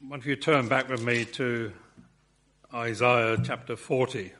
Why don't you turn back with me to Isaiah chapter 40.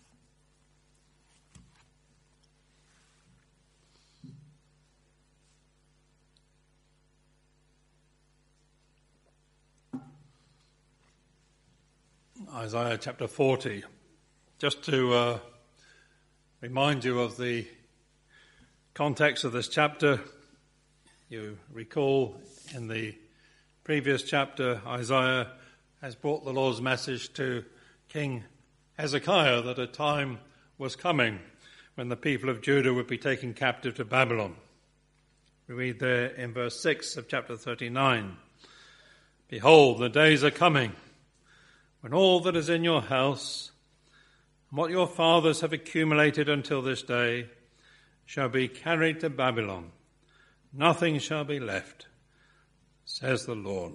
Isaiah chapter 40. Just to remind you of the context of this chapter, you recall in the previous chapter, Isaiah has brought the Lord's message to King Hezekiah that a time was coming when the people of Judah would be taken captive to Babylon. We read there in verse 6 of chapter 39, "Behold, the days are coming, when all that is in your house, and what your fathers have accumulated until this day, shall be carried to Babylon. Nothing shall be left, says the Lord."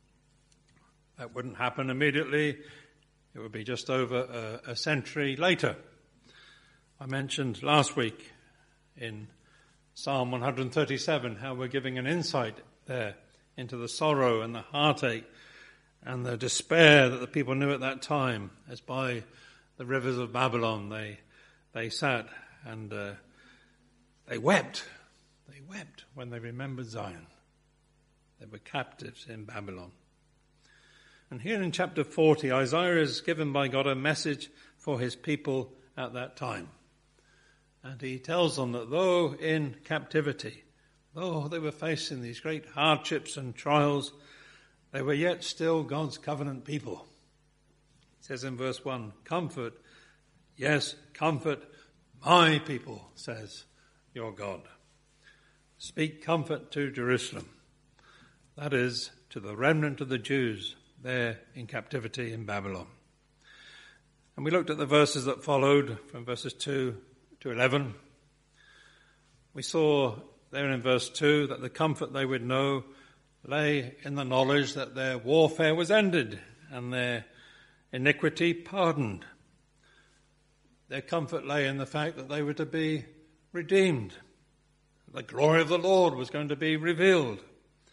That wouldn't happen immediately. It would be just over a century later. I mentioned last week in Psalm 137 how we're giving an insight there into the sorrow and the heartache and the despair that the people knew at that time, as by the rivers of Babylon they sat and they wept. They wept when they remembered Zion. They were captives in Babylon. And here in chapter 40, Isaiah is given by God a message for his people at that time. And he tells them that though in captivity, though they were facing these great hardships and trials, they were yet still God's covenant people. It says in verse 1, "Comfort, yes, comfort my people, says your God. Speak comfort to Jerusalem." That is, to the remnant of the Jews there in captivity in Babylon. And we looked at the verses that followed from verses 2 to 11. We saw there in verse 2 that the comfort they would know lay in the knowledge that their warfare was ended and their iniquity pardoned. Their comfort lay in the fact that they were to be redeemed. The glory of the Lord was going to be revealed.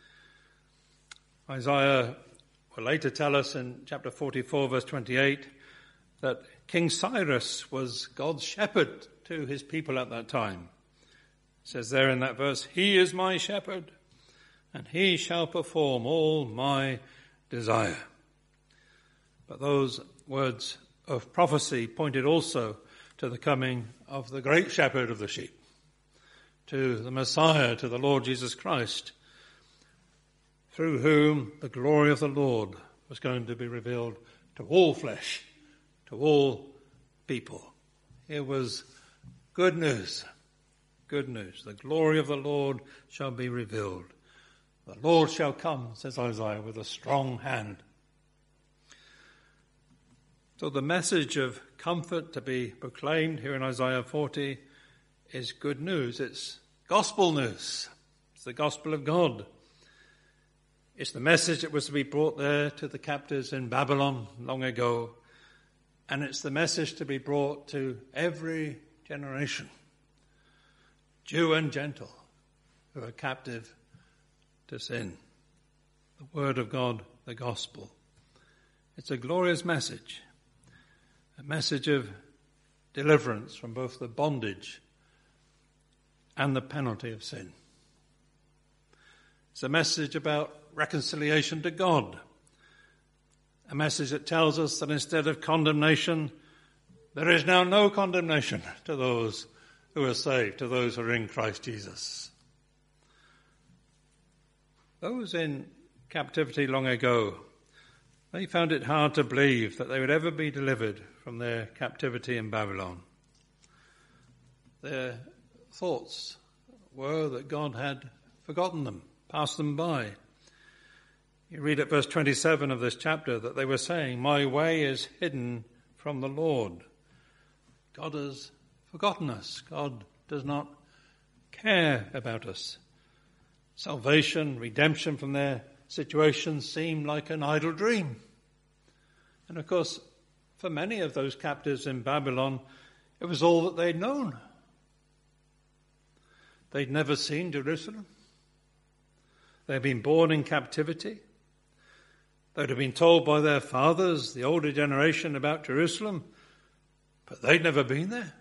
Isaiah will later tell us in chapter 44, verse 28, that King Cyrus was God's shepherd to his people at that time. It says there in that verse, "He is my shepherd, and he shall perform all my desire." But those words of prophecy pointed also to the coming of the great shepherd of the sheep, to the Messiah, to the Lord Jesus Christ, through whom the glory of the Lord was going to be revealed to all flesh, to all people. It was good news, good news. The glory of the Lord shall be revealed. The Lord shall come, says Isaiah, with a strong hand. So the message of comfort to be proclaimed here in Isaiah 40 is good news. It's gospel news. It's the gospel of God. It's the message that was to be brought there to the captives in Babylon long ago. And it's the message to be brought to every generation, Jew and Gentile, who are captive to sin. The word of God, the gospel. It's a glorious message, a message of deliverance from both the bondage and the penalty of sin. It's a message about reconciliation to God. A message that tells us that instead of condemnation, there is now no condemnation to those who are saved, to those who are in Christ Jesus. Those in captivity long ago, they found it hard to believe that they would ever be delivered from their captivity in Babylon. Their thoughts were that God had forgotten them, passed them by. You read at verse 27 of this chapter that they were saying, "My way is hidden from the Lord." God has forgotten us. God does not care about us. Salvation, redemption from their situation seemed like an idle dream. And of course, for many of those captives in Babylon, it was all that they'd known. They'd never seen Jerusalem. They'd been born in captivity. They'd have been told by their fathers, the older generation, about Jerusalem, but they'd never been there.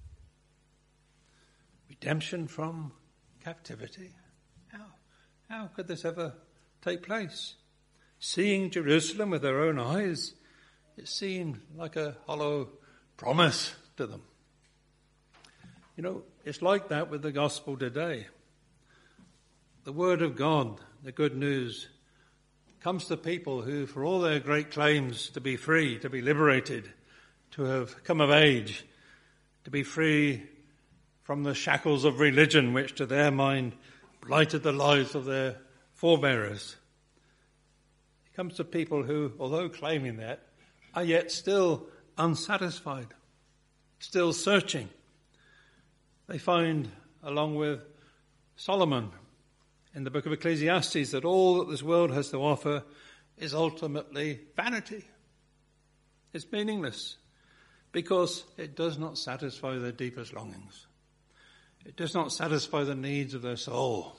Redemption from captivity. How could this ever take place? Seeing Jerusalem with their own eyes, it seemed like a hollow promise to them. You know, it's like that with the gospel today. The word of God, the good news, comes to people who, for all their great claims to be free, to be liberated, to have come of age, to be free from the shackles of religion which to their mind blighted the lives of their forebearers. It comes to people who, although claiming that, are yet still unsatisfied, still searching. They find, along with Solomon in the book of Ecclesiastes, that all that this world has to offer is ultimately vanity. It's meaningless because it does not satisfy their deepest longings. It does not satisfy the needs of their soul.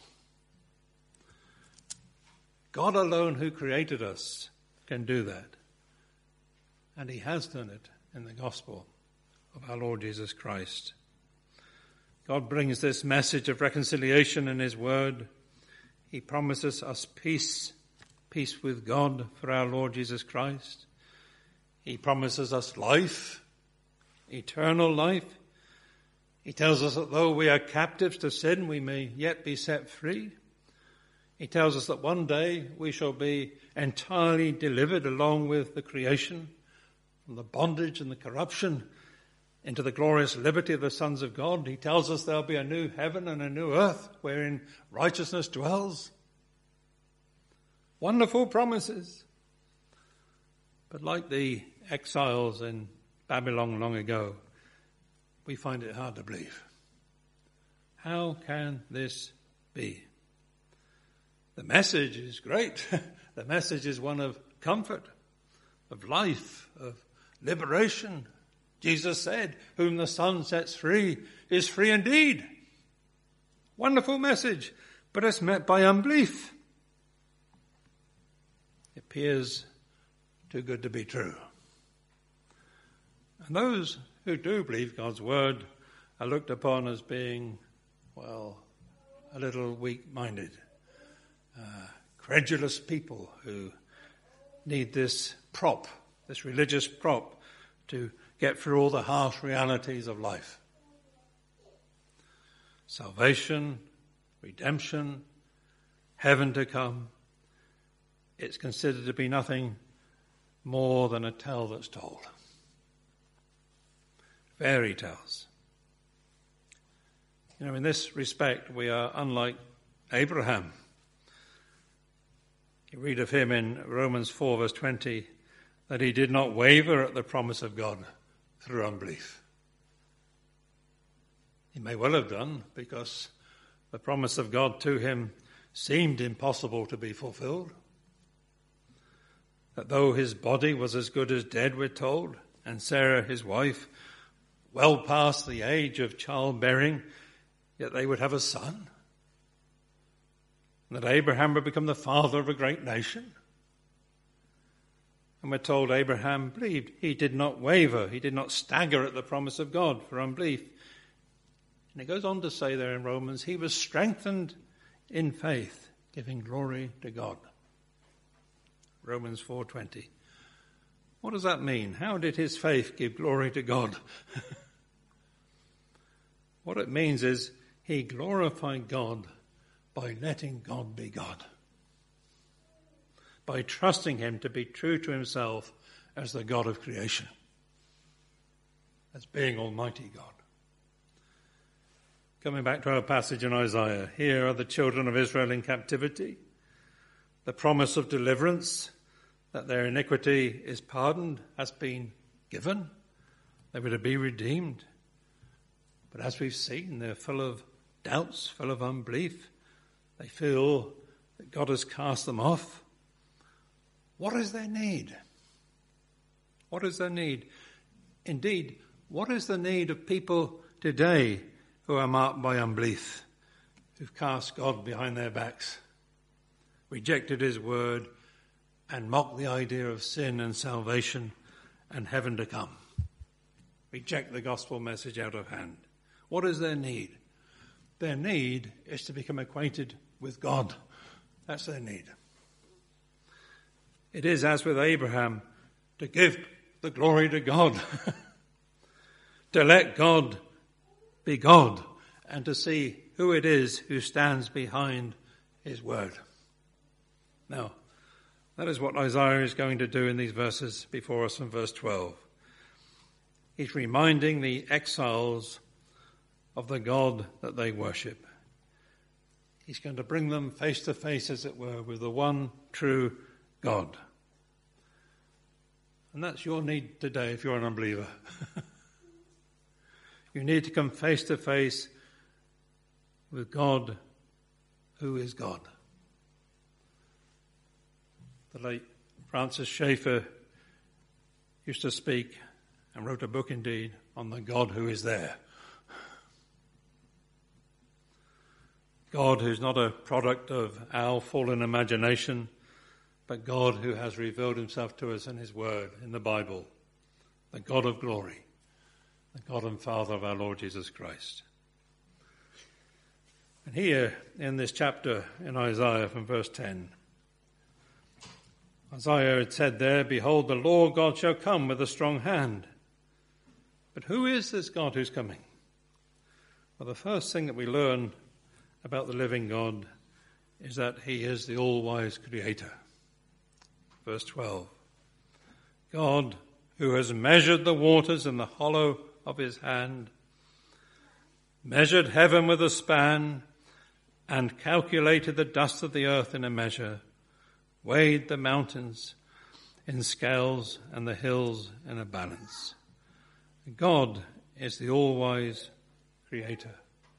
God alone, who created us, can do that. And he has done it in the gospel of our Lord Jesus Christ. God brings this message of reconciliation in his word. He promises us peace with God for our Lord Jesus Christ. He promises us life, eternal life. He tells us that though we are captives to sin, we may yet be set free. He tells us that one day we shall be entirely delivered along with the creation from the bondage and the corruption into the glorious liberty of the sons of God. He tells us there'll be a new heaven and a new earth wherein righteousness dwells. Wonderful promises. But like the exiles in Babylon long ago, we find it hard to believe. How can this be? The message is great. The message is one of comfort, of life, of liberation. Jesus said, whom the Son sets free is free indeed. Wonderful message, but it's met by unbelief. It appears too good to be true. And those who do believe God's word are looked upon as being, well, a little weak-minded, credulous people who need this prop, this religious prop, to get through all the harsh realities of life. Salvation, redemption, heaven to come, it's considered to be nothing more than a tale that's told. Fairy tales. You know, in this respect, we are unlike Abraham. You read of him in Romans 4 verse 20, that he did not waver at the promise of God through unbelief. He may well have done, because the promise of God to him seemed impossible to be fulfilled. That though his body was as good as dead, we're told, and Sarah, his wife, well past the age of childbearing, yet they would have a son. And that Abraham would become the father of a great nation. And we're told Abraham believed. He did not waver. He did not stagger at the promise of God for unbelief. And it goes on to say there in Romans, he was strengthened in faith, giving glory to God. Romans 4:20. What does that mean? How did his faith give glory to God? What it means is he glorified God by letting God be God, by trusting him to be true to himself as the God of creation, as being Almighty God. Coming back to our passage in Isaiah, here are the children of Israel in captivity, the promise of deliverance, that their iniquity is pardoned, has been given. They were to be redeemed. But as we've seen, they're full of doubts, full of unbelief. They feel that God has cast them off. What is their need? What is their need? Indeed, what is the need of people today who are marked by unbelief, who've cast God behind their backs, rejected his word, and mock the idea of sin and salvation and heaven to come. Reject the gospel message out of hand. What is their need? Their need is to become acquainted with God. That's their need. It is, as with Abraham, to give the glory to God, to let God be God, and to see who it is who stands behind his word. Now, that is what Isaiah is going to do in these verses before us in verse 12. He's reminding the exiles of the God that they worship. He's going to bring them face to face, as it were, with the one true God. And that's your need today if you're an unbeliever. You need to come face to face with God, who is God. The late Francis Schaeffer used to speak, and wrote a book indeed, on the God who is there. God who's not a product of our fallen imagination, but God who has revealed himself to us in his word, in the Bible, the God of glory, the God and Father of our Lord Jesus Christ. And here in this chapter in Isaiah from verse 10, Isaiah had said there, "Behold, the Lord God shall come with a strong hand." But who is this God who's coming? Well, the first thing that we learn about the living God is that he is the all-wise creator. Verse 12, God who has measured the waters in the hollow of his hand, measured heaven with a span, and calculated the dust of the earth in a measure, weighed the mountains in scales and the hills in a balance. God is the all-wise creator,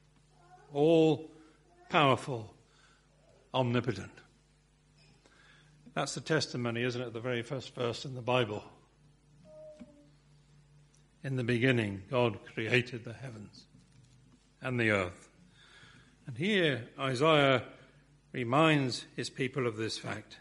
all-powerful, omnipotent. That's the testimony, isn't it, the very first verse in the Bible. In the beginning, God created the heavens and the earth. And here, Isaiah reminds his people of this fact.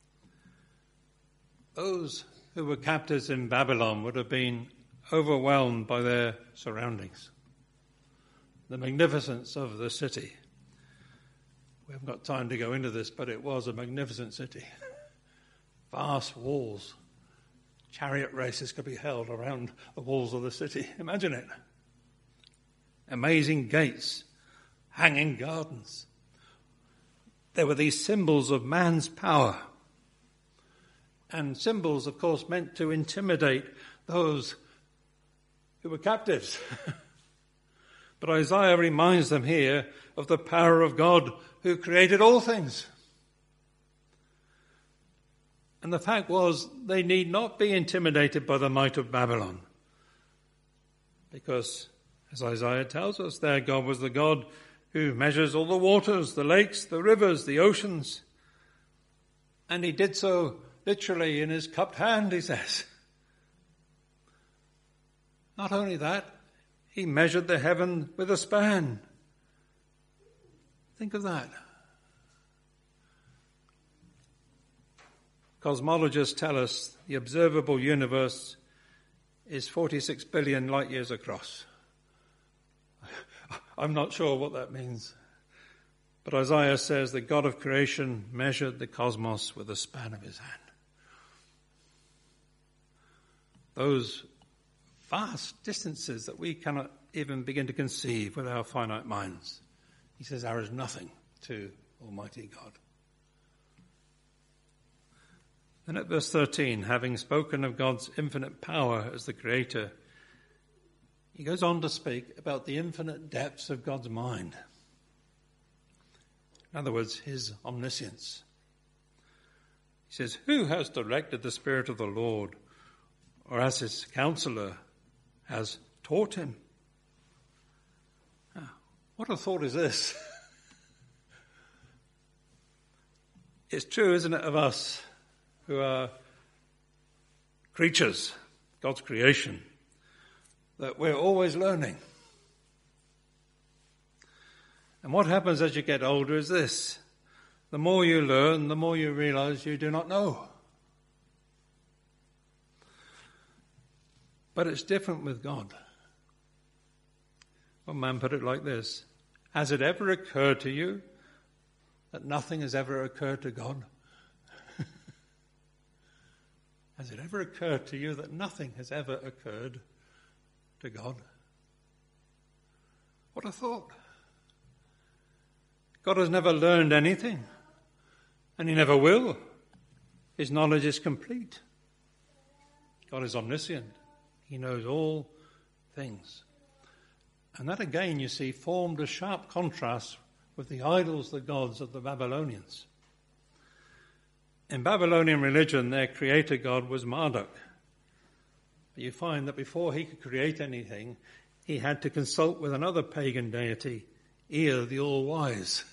Those who were captives in Babylon would have been overwhelmed by their surroundings, the magnificence of the city. We haven't got time to go into this, but it was a magnificent city. Vast walls. Chariot races could be held around the walls of the city. Imagine it. Amazing gates, hanging gardens. There were these symbols of man's power. And symbols, of course, meant to intimidate those who were captives. But Isaiah reminds them here of the power of God who created all things. And the fact was, they need not be intimidated by the might of Babylon. Because, as Isaiah tells us, their God was the God who measures all the waters, the lakes, the rivers, the oceans. And he did so literally in his cupped hand, he says. Not only that, he measured the heaven with a span. Think of that. Cosmologists tell us the observable universe is 46 billion light years across. I'm not sure what that means. But Isaiah says the God of creation measured the cosmos with the span of his hand. Those vast distances that we cannot even begin to conceive with our finite minds. He says there is nothing to Almighty God. Then at verse 13, having spoken of God's infinite power as the creator, he goes on to speak about the infinite depths of God's mind. In other words, his omniscience. He says, who has directed the Spirit of the Lord, or as his counselor has taught him? What a thought is this? It's true, isn't it, of us who are creatures, God's creation, that we're always learning. And what happens as you get older is this. The more you learn, the more you realize you do not know. But it's different with God. One man put it like this: has it ever occurred to you that nothing has ever occurred to God? Has it ever occurred to you that nothing has ever occurred to God? What a thought. God has never learned anything, and he never will. His knowledge is complete. God is omniscient. He knows all things. And that again, you see, formed a sharp contrast with the idols, the gods of the Babylonians. In Babylonian religion, their creator god was Marduk. But you find that before he could create anything, he had to consult with another pagan deity, Ea the All-Wise.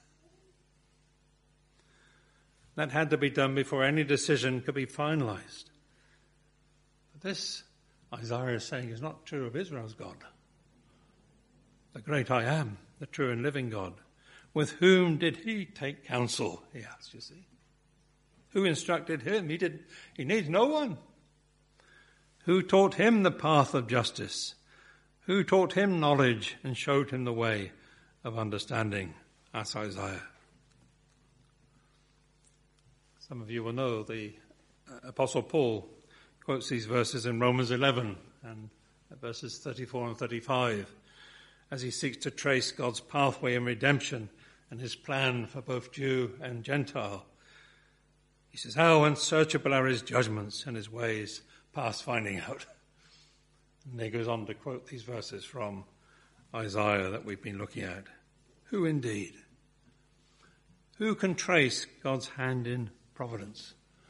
That had to be done before any decision could be finalized. But this, Isaiah is saying, is not true of Israel's God. The great I Am, the true and living God. With whom did he take counsel, he asks, you see. Who instructed him? He needs no one. Who taught him the path of justice? Who taught him knowledge and showed him the way of understanding? Asks Isaiah. Some of you will know the Apostle Paul quotes these verses in Romans 11 and verses 34 and 35 as he seeks to trace God's pathway in redemption and his plan for both Jew and Gentile. He says, how unsearchable are his judgments and his ways past finding out. And he goes on to quote these verses from Isaiah that we've been looking at. Who indeed? Who can trace God's hand in providence?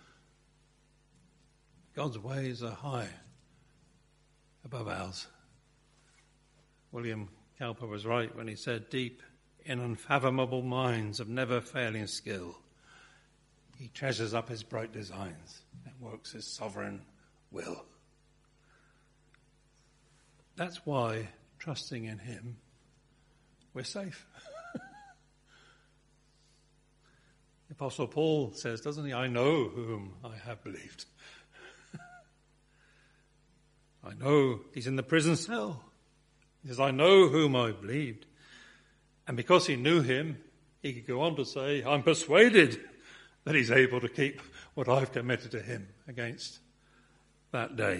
God's ways are high above ours. William Cowper was right when he said, deep in unfathomable minds of never failing skill, he treasures up his bright designs and works his sovereign will. That's why, trusting in him, we're safe. The Apostle Paul says, doesn't he, I know whom I have believed. I know he's in the prison cell. He says, I know whom I believed. And because he knew him, he could go on to say, I'm persuaded that he's able to keep what I've committed to him against that day.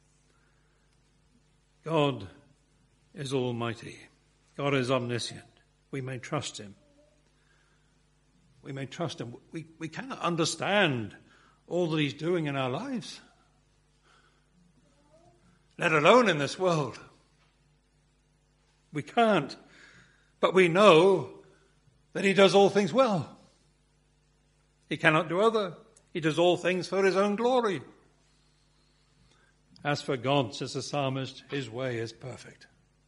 God is almighty. God is omniscient. We may trust him. We may trust him. We cannot understand all that he's doing in our lives, let alone in this world. We can't. But we know that he does all things well. He cannot do other. He does all things for his own glory. As for God, says the psalmist, his way is perfect.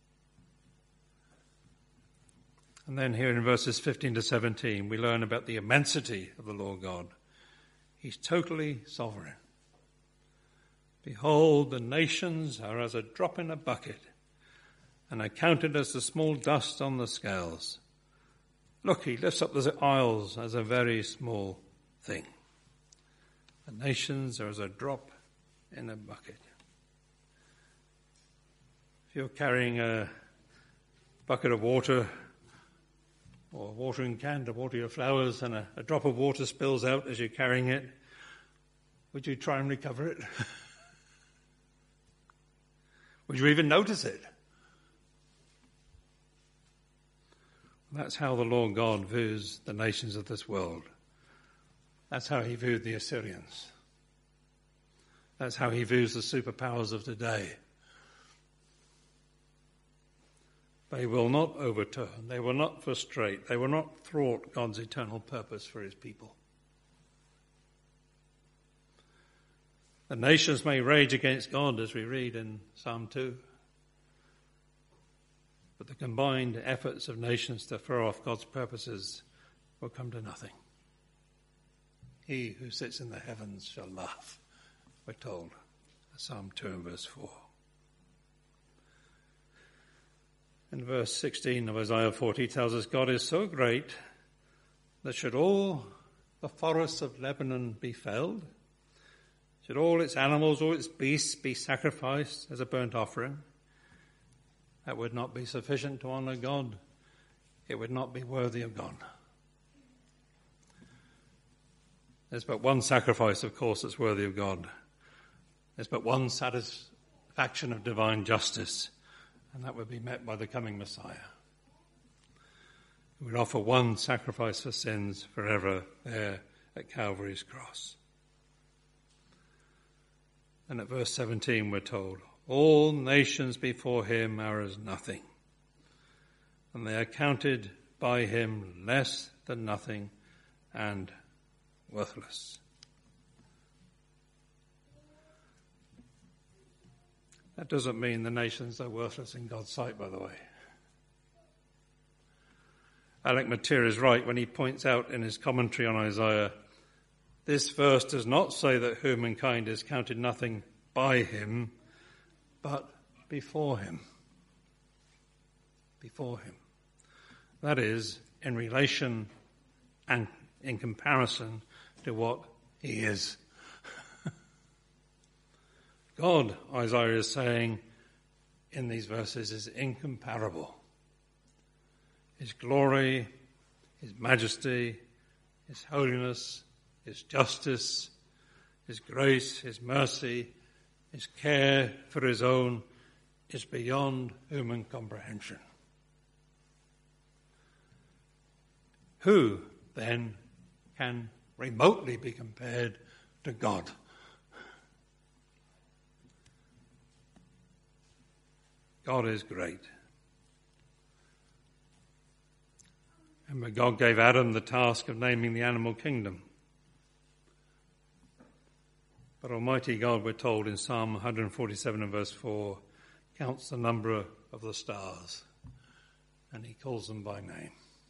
And then here in verses 15 to 17, we learn about the immensity of the Lord God. He's totally sovereign. Behold, the nations are as a drop in a bucket, and are counted as the small dust on the scales. Look, he lifts up the isles as a very small thing. The nations are as a drop in a bucket. If you're carrying a bucket of water or a watering can to water your flowers and a drop of water spills out as you're carrying it, would you try and recover it? Would you even notice it? That's how the Lord God views the nations of this world. That's how he viewed the Assyrians. That's how he views the superpowers of today. They will not overturn. They will not frustrate. They will not thwart God's eternal purpose for his people. The nations may rage against God, as we read in Psalm 2. But the combined efforts of nations to throw off God's purposes will come to nothing. He who sits in the heavens shall laugh, we're told. Psalm 2 and verse 4. In verse 16 of Isaiah 40 tells us God is so great that should all the forests of Lebanon be felled, Should all its animals, all its beasts be sacrificed as a burnt offering? That would not be sufficient to honour God. It would not be worthy of God. There's but one sacrifice, of course, that's worthy of God. There's but one satisfaction of divine justice, and that would be met by the coming Messiah. He would offer one sacrifice for sins forever there at Calvary's cross. And at verse 17 we're told, all nations before him are as nothing, and they are counted by him less than nothing and worthless. That doesn't mean the nations are worthless in God's sight, by the way. Alec Motyer is right when he points out in his commentary on Isaiah, this verse does not say that humankind is counted nothing by him, but before him. Before him. That is, in relation and in comparison to what he is. God, Isaiah is saying in these verses, is incomparable. His glory, his majesty, his holiness, his justice, his grace, his mercy, his care for his own is beyond human comprehension. Who, then, can remotely be compared to God? God is great. And when God gave Adam the task of naming the animal kingdom, but Almighty God, we're told in Psalm 147 and verse 4, counts the number of the stars, and he calls them by name.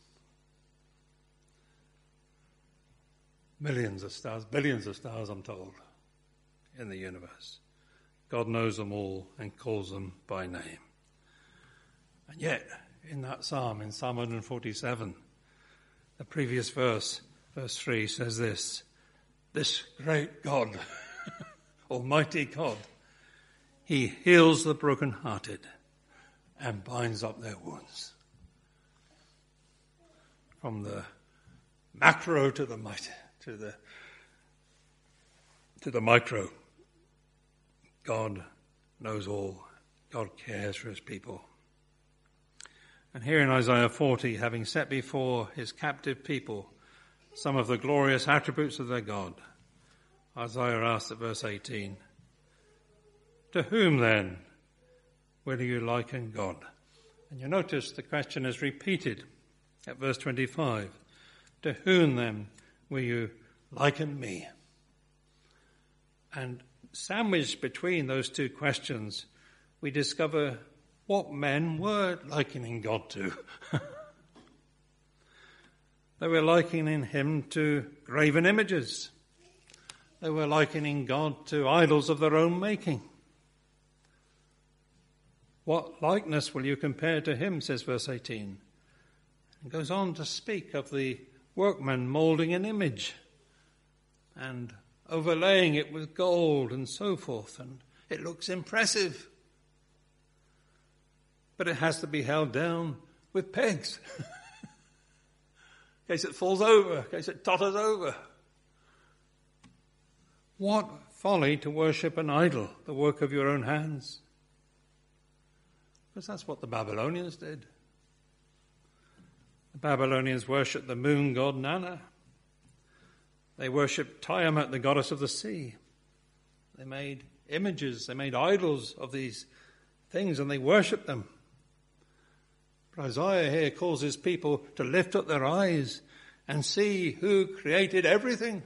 Millions of stars, billions of stars, I'm told, in the universe. God knows them all and calls them by name. And yet, in that psalm, in Psalm 147, the previous verse, verse 3, says this great God, Almighty God, he heals the brokenhearted and binds up their wounds. From the macro to the micro, God knows all. God cares for his people. And here in Isaiah 40, having set before his captive people some of the glorious attributes of their God, Isaiah asks at verse 18, to whom then will you liken God? And you notice the question is repeated at verse 25. To whom then will you liken me? And sandwiched between those two questions, we discover what men were likening God to. They were likening him to graven images. They were likening God to idols of their own making. What likeness will you compare to him, says verse 18. And goes on to speak of the workman moulding an image and overlaying it with gold and so forth, and it looks impressive. But it has to be held down with pegs in case it falls over, in case it totters over. What folly to worship an idol, the work of your own hands. Because that's what the Babylonians did. The Babylonians worshipped the moon god Nana. They worshipped Tiamat, the goddess of the sea. They made images, they made idols of these things, and they worshipped them. But Isaiah here calls his people to lift up their eyes and see who created everything.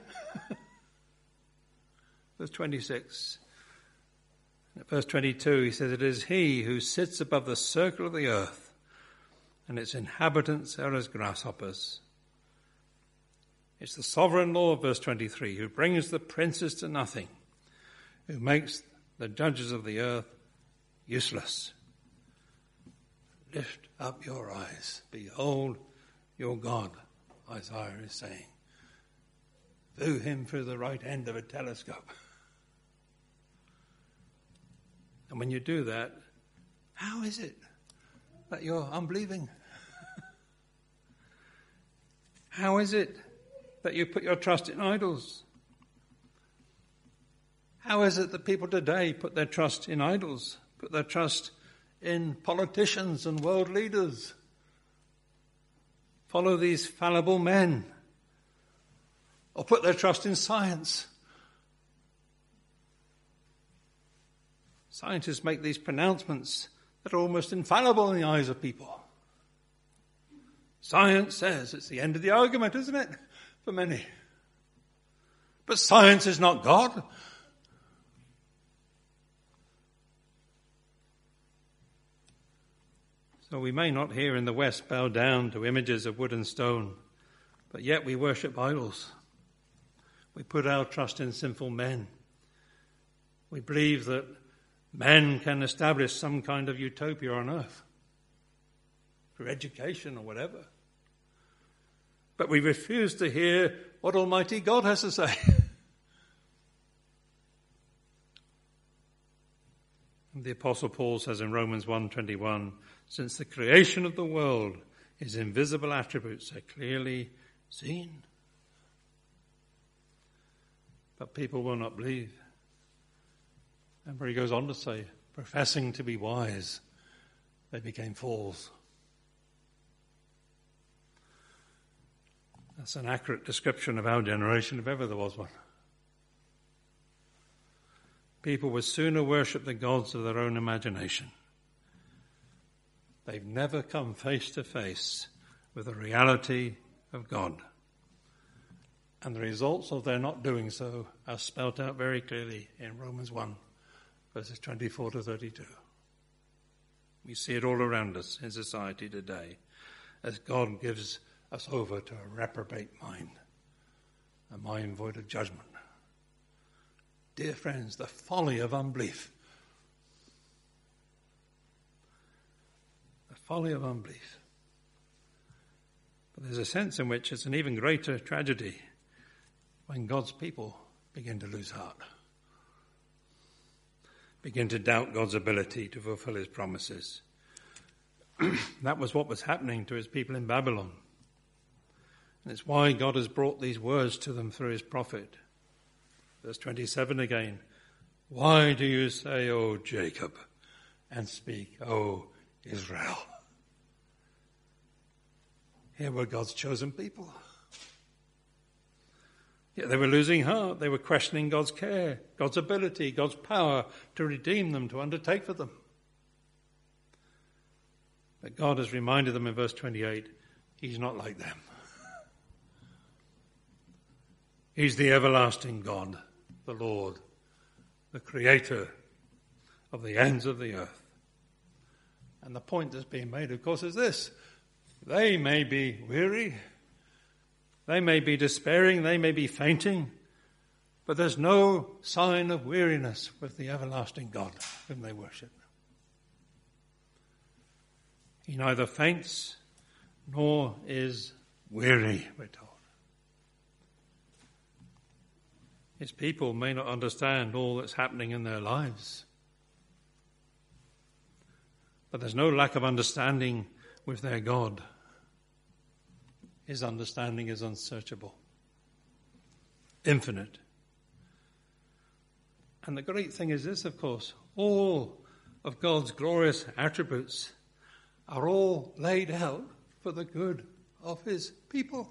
Verse 26. At verse 22, he says, it is he who sits above the circle of the earth, and its inhabitants are as grasshoppers. It's the sovereign Lord, verse 23, who brings the princes to nothing, who makes the judges of the earth useless. Lift up your eyes. Behold your God, Isaiah is saying. View him through the right end of a telescope. And when you do that, how is it that you're unbelieving? How is it that you put your trust in idols? How is it that people today put their trust in idols, put their trust in politicians and world leaders? Follow these fallible men, or put their trust in science. Scientists make these pronouncements that are almost infallible in the eyes of people. Science says it's the end of the argument, isn't it, for many? But science is not God. So we may not here in the West bow down to images of wood and stone, but yet we worship idols. We put our trust in sinful men. We believe that men can establish some kind of utopia on earth through education or whatever. But we refuse to hear what Almighty God has to say. And the Apostle Paul says in Romans 1:21, since the creation of the world, his invisible attributes are clearly seen. But people will not believe. And where he goes on to say, professing to be wise, they became fools. That's an accurate description of our generation, if ever there was one. People would sooner worship the gods of their own imagination. They've never come face to face with the reality of God. And the results of their not doing so are spelt out very clearly in Romans 1, verses 24 to 32. We see it all around us in society today as God gives us over to a reprobate mind, a mind void of judgment. Dear friends, the folly of unbelief. The folly of unbelief. But there's a sense in which it's an even greater tragedy when God's people begin to lose heart, begin to doubt God's ability to fulfill his promises. That was what was happening to his people in Babylon. And it's why God has brought these words to them through his prophet. Verse 27 again. Why do you say, O Jacob, and speak, O Israel? Here were God's chosen people. Yet they were losing heart. They were questioning God's care, God's ability, God's power to redeem them, to undertake for them. But God has reminded them in verse 28, he's not like them. He's the everlasting God, the Lord, the creator of the ends of the earth. And the point that's being made, of course, is this. They may be weary, they may be despairing, they may be fainting, but there's no sign of weariness with the everlasting God whom they worship. He neither faints nor is weary, we're told. His people may not understand all that's happening in their lives, but there's no lack of understanding with their God. His understanding is unsearchable, infinite. And the great thing is this, of course, all of God's glorious attributes are all laid out for the good of his people.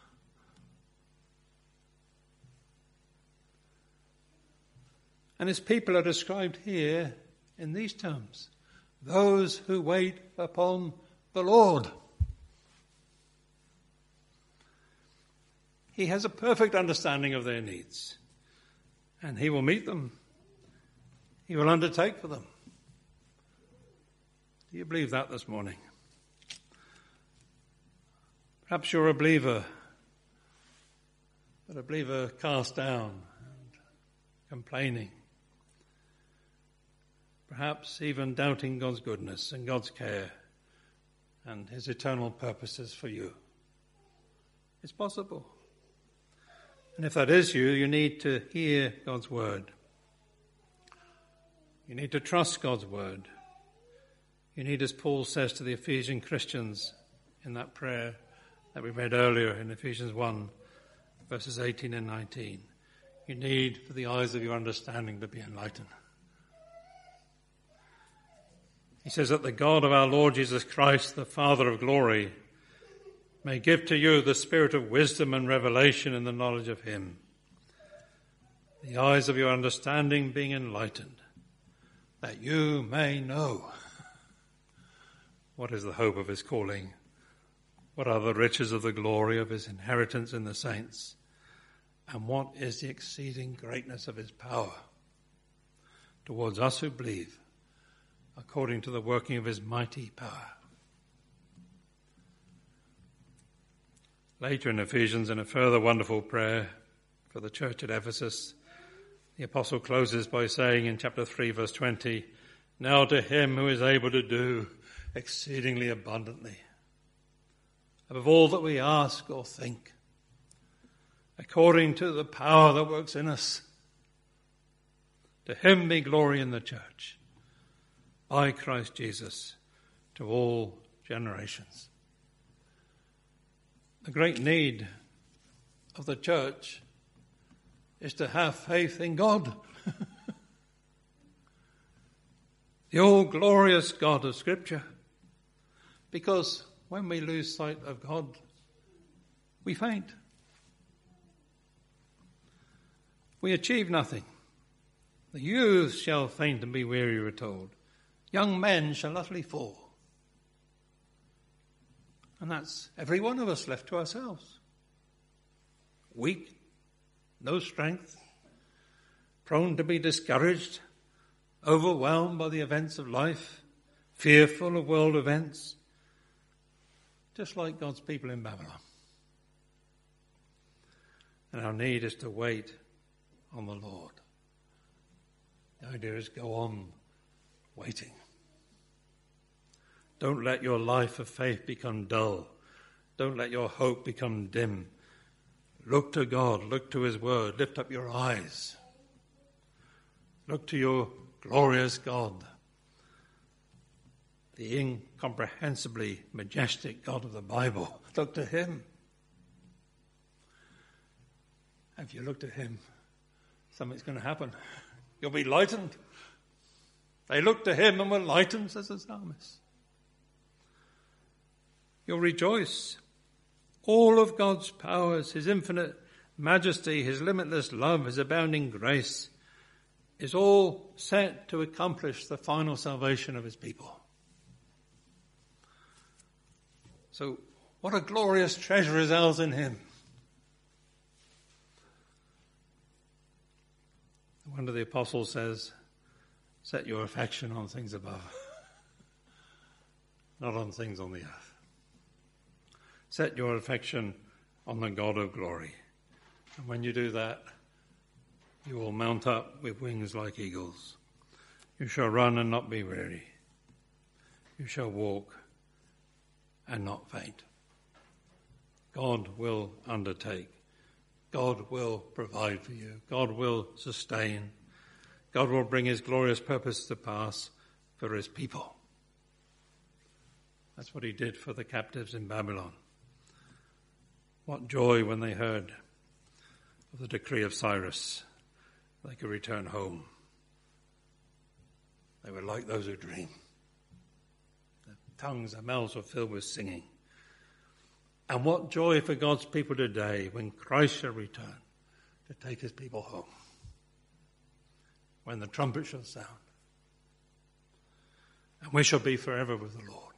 And his people are described here in these terms. Those who wait upon the Lord. He has a perfect understanding of their needs. And he will meet them. He will undertake for them. Do you believe that this morning? Perhaps you're a believer, but a believer cast down and complaining. Perhaps even doubting God's goodness and God's care and his eternal purposes for you. It's possible. And if that is you, you need to hear God's word. You need to trust God's word. You need, as Paul says to the Ephesian Christians in that prayer that we read earlier in Ephesians 1, verses 18 and 19, you need for the eyes of your understanding to be enlightened. He says that the God of our Lord Jesus Christ, the Father of glory, may give to you the spirit of wisdom and revelation in the knowledge of him, the eyes of your understanding being enlightened, that you may know what is the hope of his calling, what are the riches of the glory of his inheritance in the saints, and what is the exceeding greatness of his power towards us who believe, according to the working of his mighty power. Later in Ephesians, in a further wonderful prayer for the church at Ephesus, the apostle closes by saying in chapter 3, verse 20, "Now to him who is able to do exceedingly abundantly, above all that we ask or think, according to the power that works in us, to him be glory in the church, by Christ Jesus, to all generations." The great need of the church is to have faith in God. The all-glorious God of Scripture. Because when we lose sight of God, we faint. We achieve nothing. The youth shall faint and be weary, we're told. Young men shall utterly fall. And that's every one of us left to ourselves. Weak, no strength, prone to be discouraged, overwhelmed by the events of life, fearful of world events, just like God's people in Babylon. And our need is to wait on the Lord. The idea is go on waiting. Don't let your life of faith become dull. Don't let your hope become dim. Look to God. Look to his word. Lift up your eyes. Look to your glorious God, the incomprehensibly majestic God of the Bible. Look to him. If you look to him, something's going to happen. You'll be lightened. They looked to him and were lightened, says the psalmist. You'll rejoice. All of God's powers, his infinite majesty, his limitless love, his abounding grace, is all set to accomplish the final salvation of his people. So, what a glorious treasure is ours in him. No wonder the apostle says, set your affection on things above, not on things on the earth. Set your affection on the God of glory. And when you do that, you will mount up with wings like eagles. You shall run and not be weary. You shall walk and not faint. God will undertake. God will provide for you. God will sustain. God will bring his glorious purpose to pass for his people. That's what he did for the captives in Babylon. What joy when they heard of the decree of Cyrus. They could return home. They were like those who dream. Their tongues, their mouths were filled with singing. And what joy for God's people today when Christ shall return to take his people home. When the trumpet shall sound. And we shall be forever with the Lord.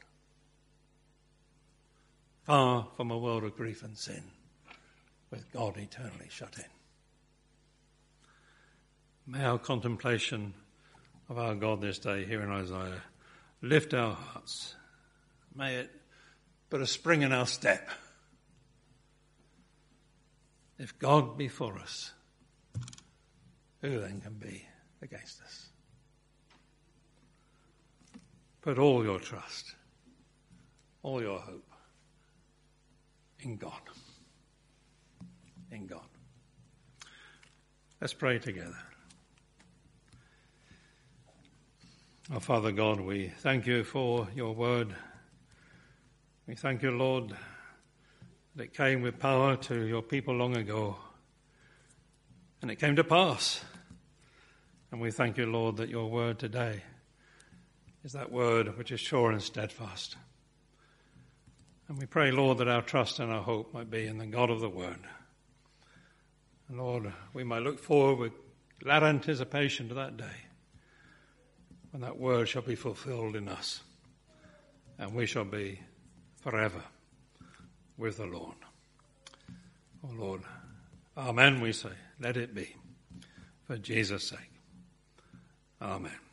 Far from a world of grief and sin, with God eternally shut in. May our contemplation of our God this day here in Isaiah lift our hearts. May it put a spring in our step. If God be for us, who then can be against us? Put all your trust, all your hope in God. In God. Let's pray together. Our Father God, we thank you for your word. We thank you, Lord, that it came with power to your people long ago, and it came to pass. And we thank you, Lord, that your word today is that word which is sure and steadfast. And we pray, Lord, that our trust and our hope might be in the God of the word. And Lord, we might look forward with glad anticipation to that day when that word shall be fulfilled in us, and we shall be forever with the Lord. Oh Lord, amen, we say, let it be, for Jesus' sake. Amen.